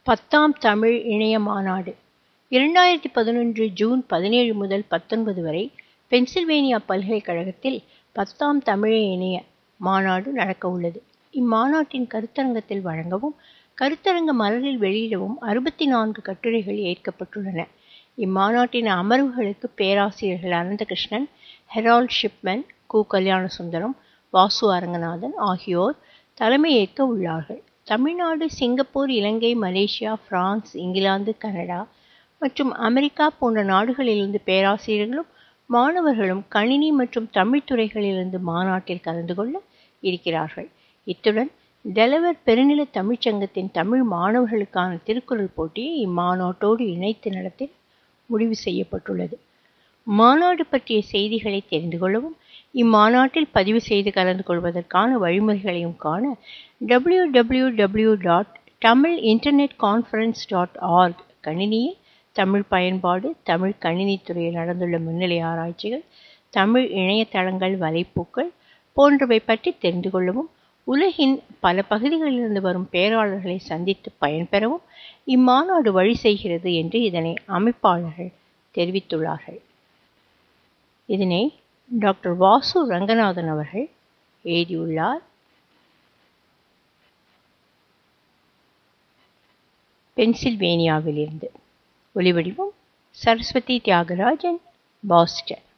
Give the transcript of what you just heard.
10ஆம் தமிழ் இணைய மாநாடு 2011 ஜூன் 17 முதல் 19 வரை பென்சில்வேனியா பல்கலைக்கழகத்தில் 10ஆம் தமிழ் இணைய மாநாடு நடக்க உள்ளது. இம்மாநாட்டின் கருத்தரங்கத்தில் வழங்கவும் கருத்தரங்க மலரில் வெளியிடவும் 64 கட்டுரைகள் ஏற்கப்பட்டுள்ளன. இம்மாநாட்டின் அமர்வுகளுக்கு பேராசிரியர்கள் அனந்தகிருஷ்ணன், ஹெரால்ட் ஷிப்மன், கு. கல்யாணசுந்தரம், வாசு அரங்கநாதன் ஆகியோர் தலைமையேற்க உள்ளார்கள். Tamil Nadu, Singapore, Ilangai, Malaysia, France, England, Canada மற்றும் அமெரிக்கா போன்ற நாடுகளிலிருந்து பேராசிரியர்களும் மாணவர்களும் கணினி மற்றும் தமிழ் துறைகளிலிருந்து மாநாட்டில் கலந்து கொள்ள இருக்கிறார்கள். இத்துடன் டெலவர் பெருநில தமிழ்ச்சங்கத்தின் தமிழ் மாணவர்களுக்கான திருக்குறள் போட்டியை இம்மாநாட்டோடு இணைத்து நடத்த முடிவு செய்யப்பட்டுள்ளது. மாநாடு பற்றிய செய்திகளை தெரிந்து கொள்ளவும் இம்மாநாட்டில் பதிவு செய்து கலந்து கொள்வதற்கான வழிமுறைகளையும் காண www.tamilinternet-conference.org கணினியில் தமிழ் பயன்பாடு, தமிழ் கணினித்துறையில் நடந்துள்ள முன்னிலை ஆராய்ச்சிகள், தமிழ் இணையதளங்கள், வலைப்பூக்கள் போன்றவை பற்றி தெரிந்து கொள்ளவும் உலகின் பல பகுதிகளிலிருந்து வரும் பேராளர்களை சந்தித்து பயன்பெறவும் இம்மாநாடு வழி செய்கிறது என்று இதனை அமைப்பாளர்கள் தெரிவித்துள்ளார்கள். இதனை டாக்டர் வாசு ரங்கநாதன் அவர்கள் எழுதியுள்ளார். பென்சில்வேனியாவிலிருந்து ஒலிவடிவம் சரஸ்வதி தியாகராஜன், பாஸ்டன்.